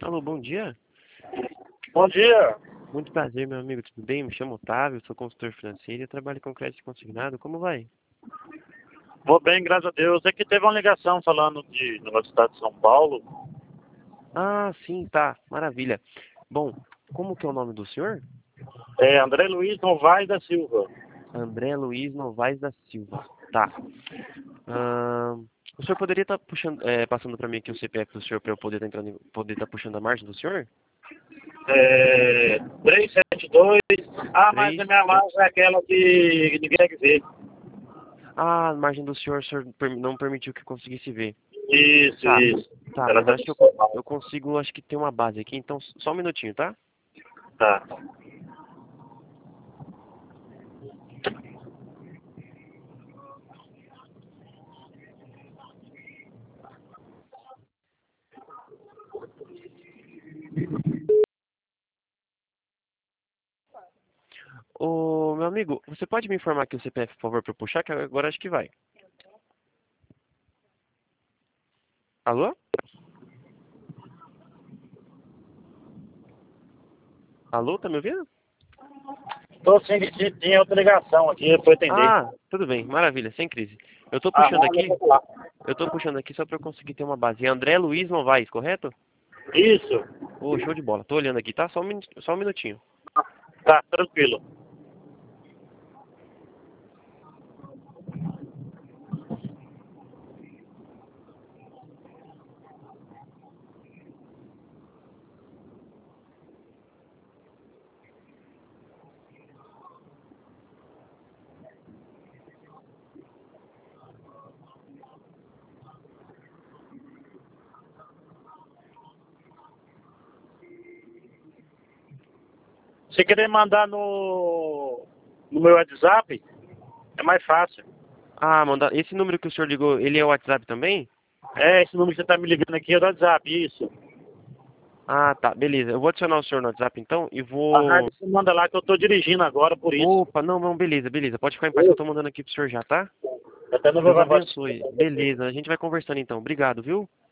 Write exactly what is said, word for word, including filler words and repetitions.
Alô, bom dia. Bom dia. Muito prazer, meu amigo. Tudo bem? Me chamo Otávio, sou consultor financeiro e trabalho com crédito consignado. Como vai? Vou bem, graças a Deus. É que teve uma ligação falando de no estado de São Paulo. Ah, sim, tá. Maravilha. Bom, como que é o nome do senhor? É André Luiz Novaes da Silva. André Luiz Novaes da Silva. Tá. Ahn, o senhor poderia estar puxando, é, passando para mim aqui o C P F do senhor para eu poder estar entrando, em- poder estar puxando a margem do senhor? É, trezentos e setenta e dois. Ah, mas Três, a minha sete. margem é aquela que ninguém quer ver. Ah, a margem do senhor, o senhor per- não permitiu que eu conseguisse ver. Isso, Tá. isso. Tá, Ela mas tá acho que eu, co- funcionando. eu consigo, acho que ter uma base aqui, então só um minutinho, tá? Tá. Ô, meu amigo, você pode me informar aqui o C P F, por favor, para eu puxar, que agora acho que vai. Alô? Alô, tá me ouvindo? Tô sem que tinha outra ligação aqui, foi atender. Ah, tudo bem, maravilha, sem crise. Eu tô A puxando margem é aqui, popular. eu tô puxando aqui só para eu conseguir ter uma base. É André Luiz Novaes, correto? Isso. Ô, show de bola. Tô olhando aqui, tá? Só um, minu- só um minutinho. Tá, tranquilo. Se querer mandar no, no meu WhatsApp, é mais fácil. Ah, manda. Esse número que o senhor ligou, ele é o WhatsApp também? É, esse número que você tá me ligando aqui é do WhatsApp, isso. Ah, tá, beleza. Eu vou adicionar o senhor no WhatsApp então e A rádio vou. você manda lá que eu tô dirigindo agora, por isso. Opa, não, não, beleza, beleza. Pode ficar em paz que eu tô mandando aqui pro senhor já, tá? Até não Deus vai fazer. abençoe. Beleza, a gente vai conversando então. Obrigado, viu?